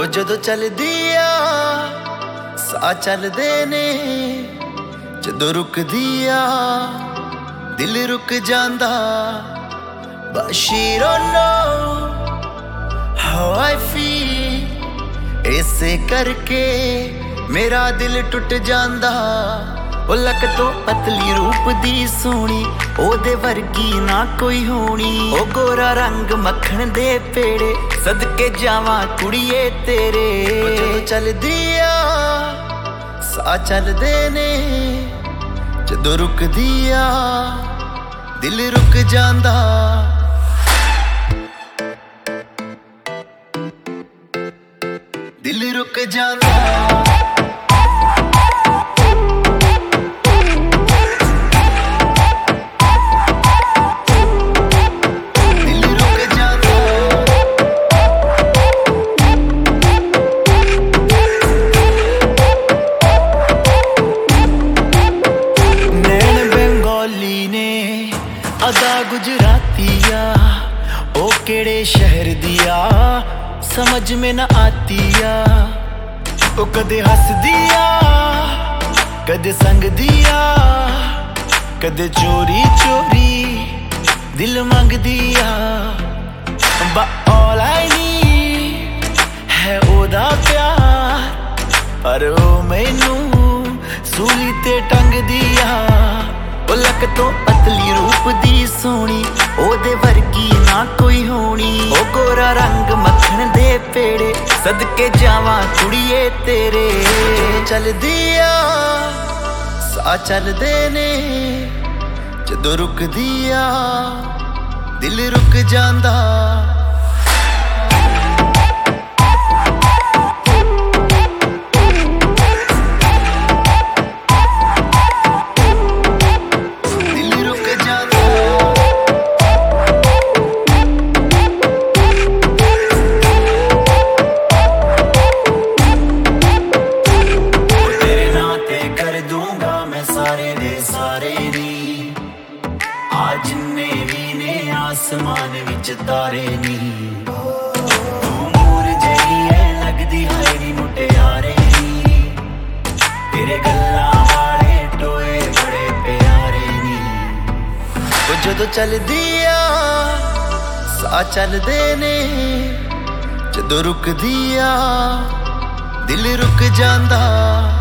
ਜਦੋਂ ਚੱਲਦੀ ਆ ਸਾਹ ਚੱਲਦੇ ਨੇ, ਜਦੋਂ ਰੁਕਦੀ ਆ ਦਿਲ ਰੁਕ ਜਾਂਦਾ। But she don't know how I feel, ਇਸੇ ਕਰਕੇ ਮੇਰਾ ਦਿਲ ਟੁੱਟ ਜਾਂਦਾ। ਉਹ ਲੱਕ ਤੋਂ ਪਤਲੀ ਰੂਪ ਦੀ ਸੋਹਣੀ, ਉਹਦੇ ਵਰਗੀ ਨਾ ਕੋਈ ਹੋਣੀ। ਉਹ ਗੋਰਾ ਰੰਗ ਮੱਖਣ ਦੇ ਪੇੜੇ, ਸਦਕੇ ਜਾਵਾਂ ਕੁੜੀਏ ਤੇਰੇ। ਜਦੋਂ ਚੱਲਦੀ ਆ ਸਾਹ ਚੱਲਦੇ ਨੇ, ਜਦੋਂ ਰੁਕਦੀ ਆ ਦਿਲ ਰੁਕ ਜਾਂਦਾ। ਦਿਲ ਰੁਕ ਜਾਂਦਾ। अदा गुजरातिया ओ केड़े शहर दिया समझ में न आतिया। ओ कदे हस दिया कदे संग दिया, कदे चोरी चोरी दिल मंग दिया। But all I need है ओदा प्यार, पर ओ मैनू सूली ते टंग दिया। ਉਹ ਲੱਕ ਤੋਂ ਪਤਲੀ ਰੂਪ ਦੀ ਸੋਹਣੀ, ਉਹਦੇ ਵਰਗੀ ਨਾ ਕੋਈ ਹੋਣੀ। ਉਹ ਗੋਰਾ ਰੰਗ ਮੱਖਣ ਦੇ ਪੇੜੇ, ਸਦਕੇ ਜਾਵਾਂ ਕੁੜੀਏ ਤੇਰੇ। ਚੱਲਦੀ ਆ ਸਾਹ ਚੱਲਦੇ ਨੇ, ਜਦੋਂ ਰੁਕਦੀ ਆ ਦਿਲ ਰੁਕ ਜਾਂਦਾ। सारे दे सारे नी आज जिन्ने भी ने आसमान विच तारे नी। तू मूर जही है लगदी है नी मुटियारे नी, तेरे गल्लां वाले टोए बड़े प्यारे नी। वो जदों चलदी आ साह चलदे ने, जदों रुकदी आ दिल रुक जांदा।